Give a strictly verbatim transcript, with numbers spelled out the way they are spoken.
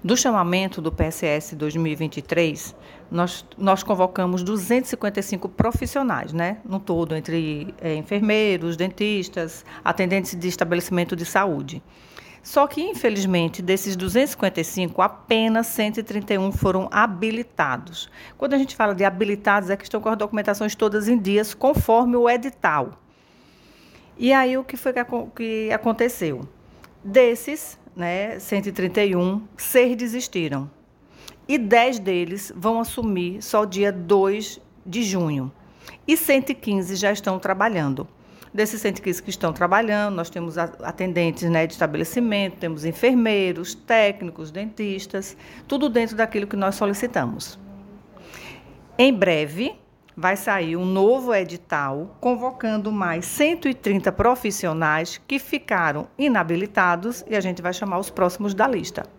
Do chamamento do P S S dois mil e vinte e três, nós, nós convocamos duzentos e cinquenta e cinco profissionais, né? No todo, entre é, enfermeiros, dentistas, atendentes de estabelecimento de saúde. Só que, infelizmente, desses duzentos e cinquenta e cinco, apenas cento e trinta e um foram habilitados. Quando a gente fala de habilitados, é que estão com as documentações todas em dias, conforme o edital. E aí, o que foi que, que aconteceu? Desses, né, cento e trinta e um, seis desistiram. E dez deles vão assumir só dia dois de junho. E cento e quinze já estão trabalhando. Desses cento e quinze que estão trabalhando, nós temos atendentes, né, de estabelecimento, temos enfermeiros, técnicos, dentistas, tudo dentro daquilo que nós solicitamos. Em breve, vai sair um novo edital convocando mais cento e trinta profissionais que ficaram inabilitados e a gente vai chamar os próximos da lista.